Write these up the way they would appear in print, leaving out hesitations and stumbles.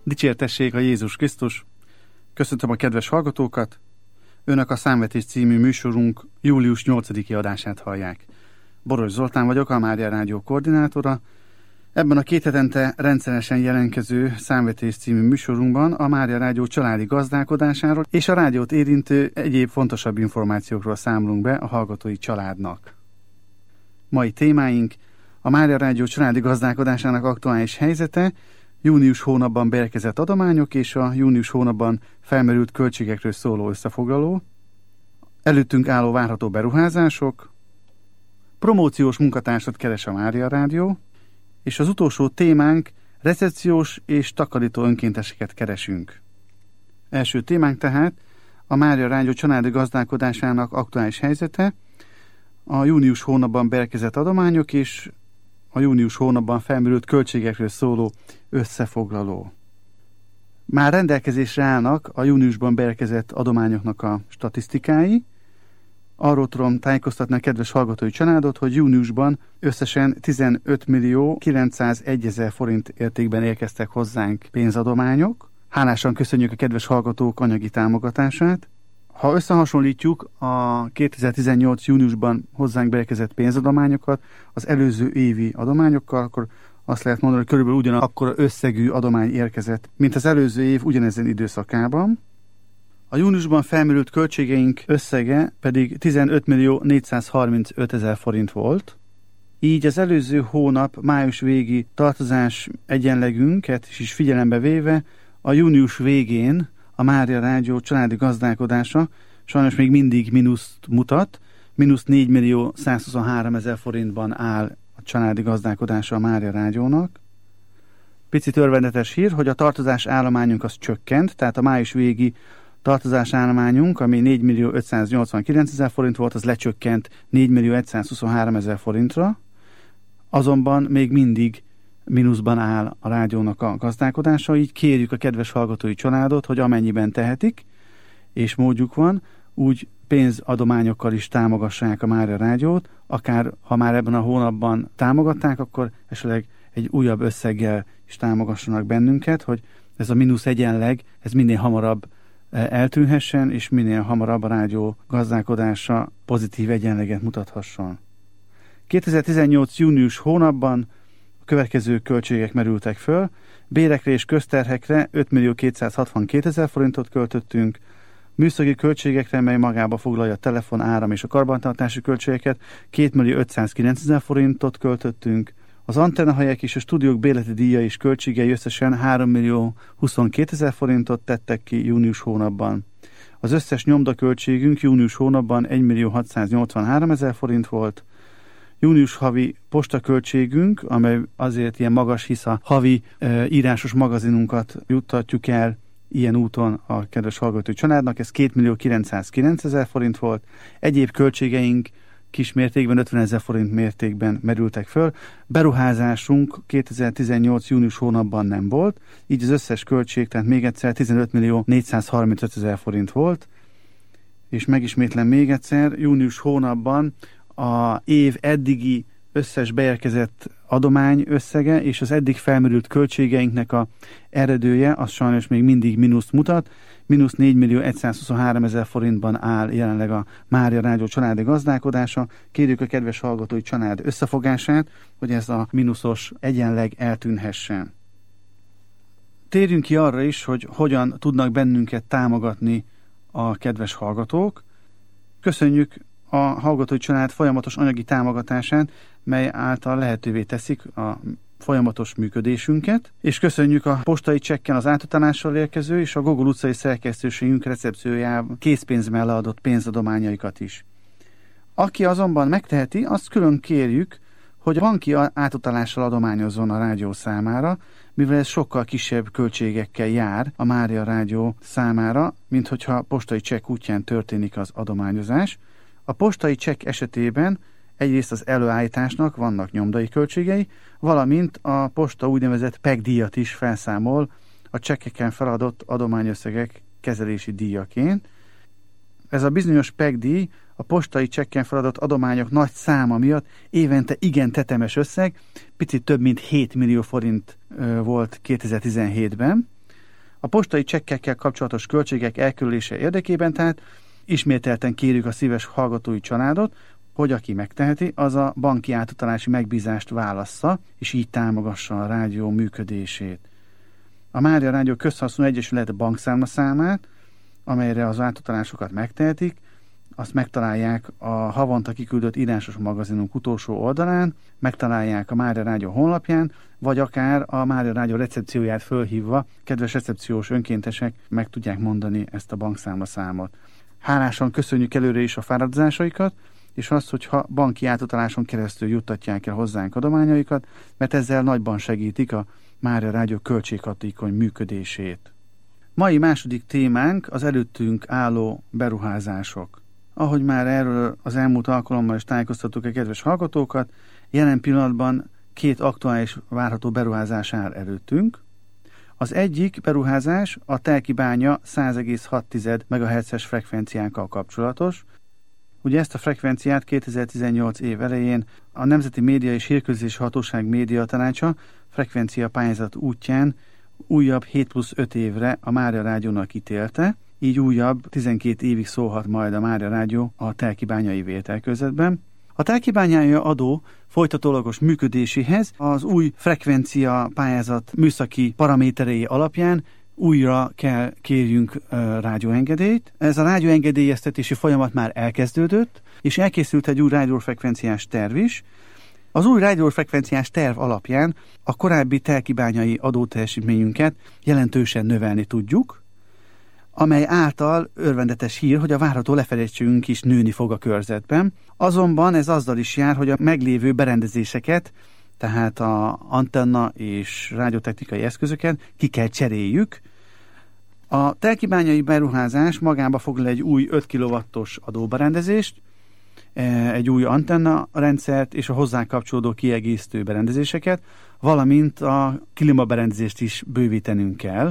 Dicsértessék a Jézus Krisztus! Köszöntöm a kedves hallgatókat! Önök a Számvetés című műsorunk július 8-i adását hallják. Boros Zoltán vagyok, a Mária Rádió koordinátora. Ebben a 2 hetente rendszeresen jelentkező Számvetés című műsorunkban a Mária Rádió családi gazdálkodásáról és a rádiót érintő egyéb fontosabb információkról számolunk be a hallgatói családnak. Mai témáink a Mária Rádió családi gazdálkodásának aktuális helyzete, június hónapban beérkezett adományok és a június hónapban felmerült költségekről szóló összefoglaló, előttünk álló várható beruházások, promóciós munkatársat keres a Mária Rádió, és az utolsó témánk recepciós és takarító önkénteseket keresünk. Első témánk tehát a Mária Rádió családi gazdálkodásának aktuális helyzete, a június hónapban beérkezett adományok és a június hónapban felmerült költségekről szóló összefoglaló. Már rendelkezésre állnak a júniusban beérkezett adományoknak a statisztikái. Arról tudom tájékoztatni a kedves hallgatói családot, hogy júniusban összesen 15.901.000 forint értékben érkeztek hozzánk pénzadományok. Hálásan köszönjük a kedves hallgatók anyagi támogatását. Ha összehasonlítjuk a 2018. júniusban hozzánk beérkezett pénzadományokat az előző évi adományokkal, akkor azt lehet mondani, hogy körülbelül ugyanakkor összegű adomány érkezett, mint az előző év ugyanezen időszakában. A júniusban felmerült költségeink összege pedig 15.435.000 forint volt. Így az előző hónap május végi tartozás egyenlegünket is figyelembe véve a június végén a Mária Rádió családi gazdálkodása sajnos még mindig mínuszt mutat, mínusz 4.123.000 forintban áll a családi gazdálkodása a Mária Rádiónak. Picit örvendetes hír, hogy a tartozás állományunk az csökkent, tehát a május végi tartozás állományunk, ami 4.589.000 forint volt, az lecsökkent 4.123.000 forintra, azonban még mindig mínuszban áll a rádiónak a gazdálkodása, így kérjük a kedves hallgatói családot, hogy amennyiben tehetik, és módjuk van, úgy pénzadományokkal is támogassák a Mária Rádiót, akár ha már ebben a hónapban támogatták, akkor esetleg egy újabb összeggel is támogassanak bennünket, hogy ez a mínusz egyenleg, ez minél hamarabb eltűnhessen, és minél hamarabb a rádió gazdálkodása pozitív egyenleget mutathasson. 2018. június hónapban a következő költségek merültek föl. Bérekre és közterhekre 5.262.000 forintot költöttünk, műszaki költségekre, mely magába foglalja a telefon, áram és a karbantartási költségeket 2.509.000 forintot költöttünk, az antennahelyek és a stúdiók bérleti díja és költségei összesen 3.022.000 forintot tettek ki június hónapban. Az összes nyomdaköltségünk június hónapban 1.683.000 forint volt. Június havi postaköltségünk, amely azért ilyen magas, hisz a havi írásos magazinunkat juttatjuk el ilyen úton a kedves hallgatói családnak, ez 2.909.000 forint volt. Egyéb költségeink kis mértékben, 50.000 forint mértékben merültek föl. Beruházásunk 2018. június hónapban nem volt, így az összes költség, tehát még egyszer 15.435.000 forint volt, és megismétlem még egyszer, június hónapban a év eddigi összes beérkezett adomány összege és az eddig felmerült költségeinknek a eredője, az sajnos még mindig mínuszt mutat, mínusz 4.123.000 forintban áll jelenleg a Mária Rádió családi gazdálkodása. Kérjük a kedves hallgatói család összefogását, hogy ez a mínuszos egyenleg eltűnhessen. Térjünk ki arra is, hogy hogyan tudnak bennünket támogatni a kedves hallgatók. Köszönjük a hallgatói család folyamatos anyagi támogatását, mely által lehetővé teszik a folyamatos működésünket, és köszönjük a postai csekken az átutalással érkező és a Gogol utcai szerkesztőségünk recepciójában készpénzben leadott pénzadományaikat is. Aki azonban megteheti, azt külön kérjük, hogy banki átutalással adományozzon a rádió számára, mivel ez sokkal kisebb költségekkel jár a Mária Rádió számára, mint hogyha postai csekk útján történik az adományozás. A postai csekk esetében egyrészt az előállításnak vannak nyomdai költségei, valamint a posta úgynevezett PEG díjat is felszámol a csekkeken feladott adományösszegek kezelési díjaként. Ez a bizonyos PEG díj a postai csekken feladott adományok nagy száma miatt évente igen tetemes összeg, picit több mint 7 millió forint volt 2017-ben. A postai csekkekkel kapcsolatos költségek elkerülése érdekében tehát ismételten kérjük a szíves hallgatói családot, hogy aki megteheti, az a banki átutalási megbízást válassza, és így támogassa a rádió működését. A Mária Rádió Közhasznú Egyesület bankszámlaszámát, amelyre az átutalásokat megtehetik, azt megtalálják a havonta kiküldött írásos magazinunk utolsó oldalán, megtalálják a Mária Rádió honlapján, vagy akár a Mária Rádió recepcióját fölhívva, kedves recepciós önkéntesek meg tudják mondani ezt a bankszámlaszámot. Hálásan köszönjük előre is a fáradozásaikat, és azt, hogyha banki átutaláson keresztül juttatják el hozzánk adományaikat, mert ezzel nagyban segítik a Mária Rádió költséghatékony működését. Mai második témánk az előttünk álló beruházások. Ahogy már erről az elmúlt alkalommal is tájékoztattuk a kedves hallgatókat, jelen pillanatban 2 aktuális várható beruházás áll előttünk. Az egyik beruházás a Telkibánya 100,6 MHz-es frekvenciánkkal kapcsolatos. Ugye ezt a frekvenciát 2018 év elején a Nemzeti Média és Hírközlési Hatóság Média Tanácsa frekvencia pályázat útján újabb 7+5 évre a Mária Rádiónak ítélte, így újabb 12 évig szólhat majd a Mária Rádió a telkibányai vételkörzetben. A telkibányai adó folytatólagos működéséhez az új frekvencia pályázat műszaki paraméterei alapján újra kell kérjünk rádióengedélyt. Ez a rádióengedélyeztetési folyamat már elkezdődött, és elkészült egy új rádiófrekvenciás terv is. Az új rádiófrekvenciás terv alapján a korábbi telkibányai adóteljesítményünket jelentősen növelni tudjuk, amely által örvendetes hír, hogy a várható lefedettségünk is nőni fog a körzetben. Azonban ez azzal is jár, hogy a meglévő berendezéseket, tehát a antenna és rádiótechnikai eszközöket ki kell cseréljük. A telkibányai beruházás magába foglal egy új 5 kW-os adóberendezést, egy új antenna rendszert és a hozzá kapcsolódó kiegészítő berendezéseket, valamint a klímaberendezést is bővítenünk kell.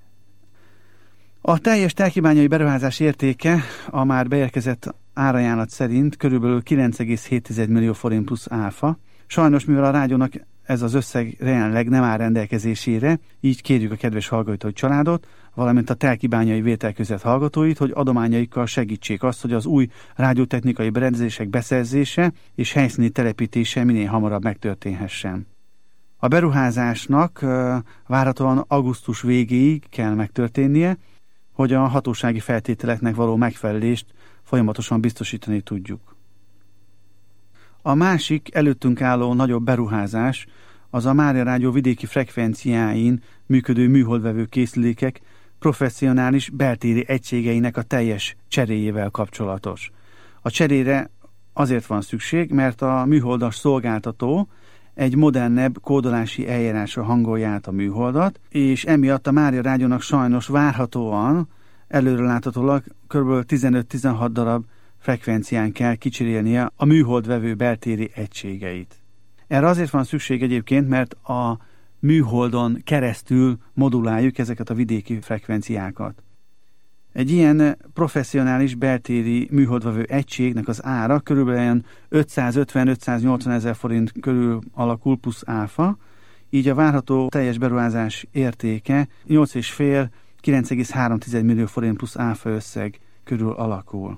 A teljes telkibányai beruházás értéke a már beérkezett árajánlat szerint körülbelül 9,7 millió forint plusz áfa. Sajnos, mivel a rádiónak ez az összeg jelenleg nem áll rendelkezésére, így kérjük a kedves hallgatói családot, valamint a telkibányai vételközet hallgatóit, hogy adományaikkal segítsék azt, hogy az új rádiótechnikai berendezések beszerzése és helyszíni telepítése minél hamarabb megtörténhessen. A beruházásnak várhatóan augusztus végéig kell megtörténnie, hogy a hatósági feltételeknek való megfelelést folyamatosan biztosítani tudjuk. A másik előttünk álló nagyobb beruházás az a Mária Rádió vidéki frekvenciáin működő műholdvevő készülékek professzionális beltéri egységeinek a teljes cseréjével kapcsolatos. A cserére azért van szükség, mert a műholdas szolgáltató egy modernebb kódolási eljárásra hangolja át a műholdat, és emiatt a Mária Rádiónak sajnos várhatóan, előreláthatólag kb. 15-16 darab frekvencián kell kicserélnie a műholdvevő beltéri egységeit. Erre azért van szükség egyébként, mert a műholdon keresztül moduláljuk ezeket a vidéki frekvenciákat. Egy ilyen professzionális beltéri műholdvevő egységnek az ára körülbelül 550-580 ezer forint körül alakul plusz áfa, így a várható teljes beruházás értéke 8,5-9,3 millió forint plusz áfa összeg körül alakul.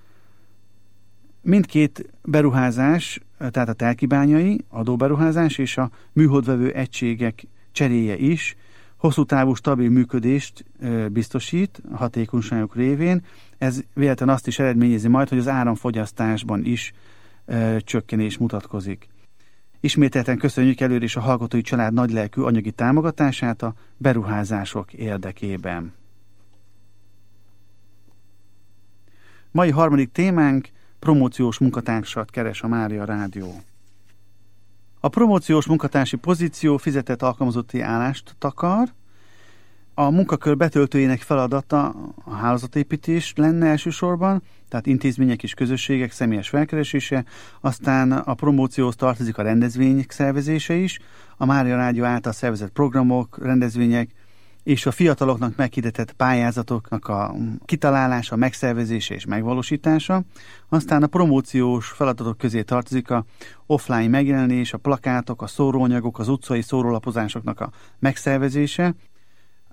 Mindkét beruházás, tehát a telkibányai adóberuházás és a műholdvevő egységek cseréje is hosszú távú stabil működést biztosít a hatékonyságok révén. Ez véletlenül azt is eredményezi majd, hogy az áramfogyasztásban is csökkenés mutatkozik. Ismételten köszönjük előre is a hallgatói család nagylelkű anyagi támogatását a beruházások érdekében. Mai harmadik témánk: promóciós munkatársat keres a Mária Rádió. A promóciós munkatársi pozíció fizetett alkalmazotti állást takar. A munkakör betöltőjének feladata a hálózatépítés lenne elsősorban, tehát intézmények és közösségek személyes felkeresése, aztán a promócióhoz tartozik a rendezvények szervezése is, a Mária Rádió által szervezett programok, rendezvények és a fiataloknak meghirdetett pályázatoknak a kitalálása, megszervezése és megvalósítása. Aztán a promóciós feladatok közé tartozik a offline megjelenés, a plakátok, a szóróanyagok, az utcai szórólapozásoknak a megszervezése,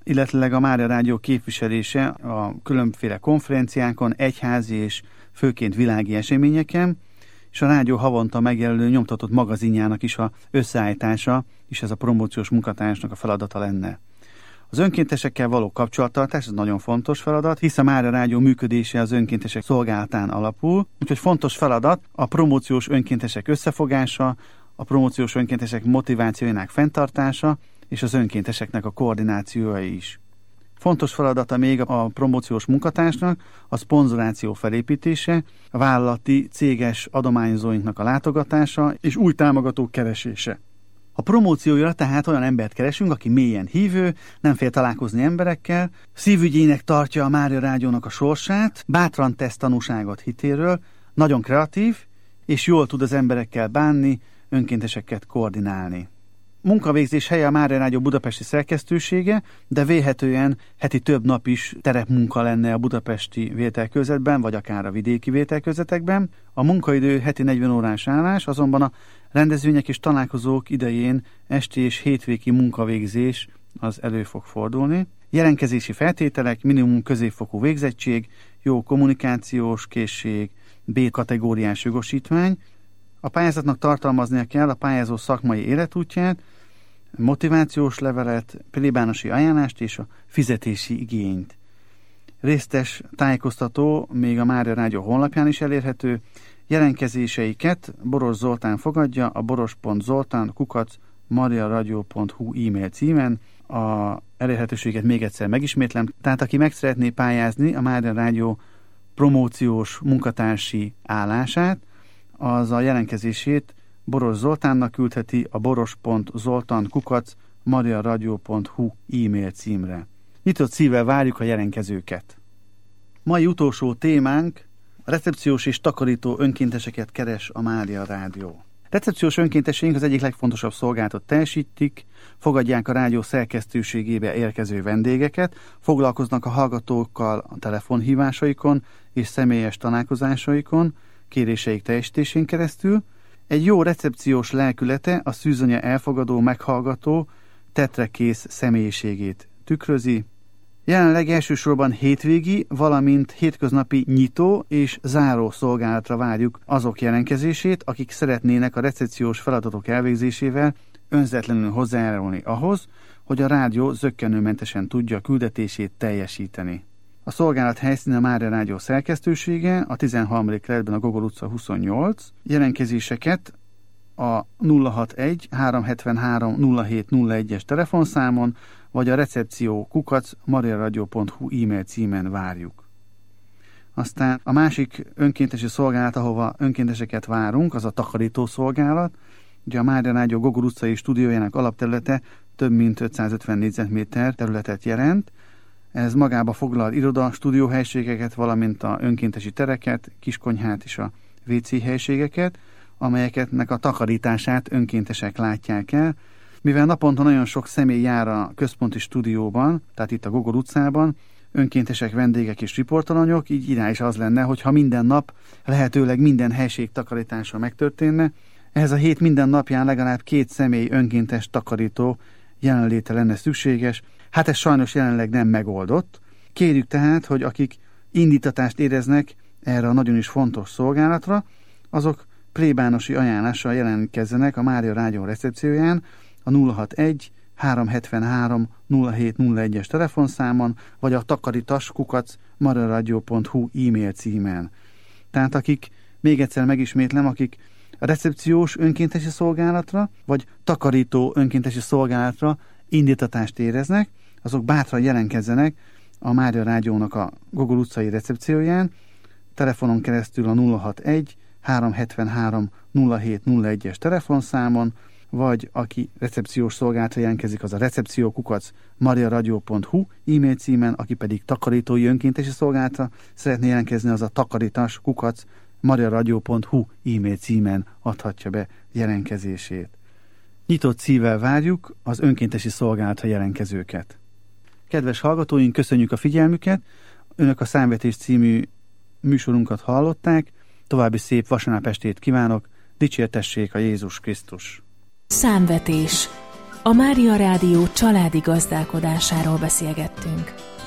illetve a Mária Rádió képviselése a különféle konferenciákon, egyházi és főként világi eseményeken, és a rádió havonta megjelenő nyomtatott magazinjának is a összeállítása, és ez a promóciós munkatársnak a feladata lenne. Az önkéntesekkel való kapcsolattartás, ez nagyon fontos feladat, hisz a Mária Rádió működése az önkéntesek szolgálatán alapul, úgyhogy fontos feladat a promóciós önkéntesek összefogása, a promóciós önkéntesek motivációjának fenntartása, és az önkénteseknek a koordinációja is. Fontos feladata még a promóciós munkatársnak a szponzoráció felépítése, a vállalati céges adományozóinknak a látogatása és új támogatók keresése. A promócióra tehát olyan embert keresünk, aki mélyen hívő, nem fél találkozni emberekkel, szívügyének tartja a Mária Rádiónak a sorsát, bátran tesz tanúságot hitéről, nagyon kreatív, és jól tud az emberekkel bánni, önkénteseket koordinálni. Munkavégzés helye a Mária Rádió budapesti szerkesztősége, de vélhetően heti több nap is terepmunka lenne a budapesti vételkörzetben, vagy akár a vidéki vételkörzetekben. A munkaidő heti 40 órás állás, azonban a rendezvények és találkozók idején esti és hétvégi munkavégzés az elő fog fordulni. Jelentkezési feltételek, minimum középfokú végzettség, jó kommunikációs készség, B-kategóriás jogosítvány. A pályázatnak tartalmaznia kell a pályázó szakmai életútját, motivációs levelet, plébánosi ajánlást és a fizetési igényt. Részletes tájékoztató még a Mária Rádió honlapján is elérhető. Jelentkezéseiket Boros Zoltán fogadja a boros.zoltán@mariaradio.hu e-mail címen. A elérhetőséget még egyszer megismétlem. Tehát aki meg szeretné pályázni a Mária Rádió promóciós munkatársi állását, az a jelentkezését Boros Zoltánnak küldheti a boros.zoltan@mariaradio.hu e-mail címre. Nyitott szívvel várjuk a jelentkezőket. Mai utolsó témánk: a recepciós és takarító önkénteseket keres a Mária Rádió. Recepciós önkénteseink az egyik legfontosabb szolgálatot teljesítik, fogadják a rádió szerkesztőségébe érkező vendégeket, foglalkoznak a hallgatókkal a telefonhívásaikon és személyes találkozásaikon, kéréseik teljesítésén keresztül. Egy jó recepciós lelkülete a szűzanya elfogadó, meghallgató, tetrekész személyiségét tükrözi. Jelenleg elsősorban hétvégi, valamint hétköznapi nyitó és záró szolgálatra várjuk azok jelentkezését, akik szeretnének a recepciós feladatok elvégzésével önzetlenül hozzájárulni ahhoz, hogy a rádió zökkenőmentesen tudja küldetését teljesíteni. A szolgálat helyszíne a Mária Rádió szerkesztősége, a 13. kerületben a Gogol utca 28. Jelentkezéseket a 061 373 0701-es telefonszámon, vagy a recepció@mariaradio.hu e-mail címen várjuk. Aztán a másik önkéntesi szolgálat, ahova önkénteseket várunk, az a takarító szolgálat. Ugye a Mária Rádió Gogol utcai stúdiójának alapterülete több mint 550 négyzetméter területet jelent. Ez magába foglal iroda, stúdióhelységeket, valamint a önkéntesi tereket, kiskonyhát és a WC helységeket, amelyeknek a takarítását önkéntesek látják el. Mivel naponta nagyon sok személy jár a központi stúdióban, tehát itt a Gogol utcában, önkéntesek, vendégek és riportalanyok, így irány is az lenne, hogyha minden nap lehetőleg minden helység takarítása megtörténne. Ehhez a hét minden napján legalább 2 személy önkéntes takarító jelenléte lenne szükséges. Hát ez sajnos jelenleg nem megoldott. Kérjük tehát, hogy akik indítatást éreznek erre a nagyon is fontos szolgálatra, azok plébánosi ajánlással jelentkezzenek a Mária Rádió recepcióján a 061 373 0701-es telefonszámon, vagy a takarítas@mariaradio.hu e-mail címen. Tehát akik, még egyszer megismétlem, akik a recepciós önkéntesi szolgálatra, vagy takarító önkéntesi szolgálatra indítatást éreznek, azok bátran jelentkezzenek a Mária Rádiónak a Gogol utcai recepcióján, telefonon keresztül a 061 373 0701-es telefonszámon, vagy aki recepciós szolgálatra jelentkezik, az a recepció@mariaradio.hu e-mail címen, aki pedig takarítói önkéntesi szolgálatra szeretné jelentkezni, az a takarítas@mariaradio.hu e-mail címen adhatja be jelentkezését. Nyitott szívvel várjuk az önkéntesi szolgálatra jelentkezőket. Kedves hallgatóink, köszönjük a figyelmüket! Önök a Számvetés című műsorunkat hallották. További szép vasárnap estét kívánok! Dicsértessék a Jézus Krisztus! Számvetés. A Mária Rádió családi gazdálkodásáról beszélgettünk.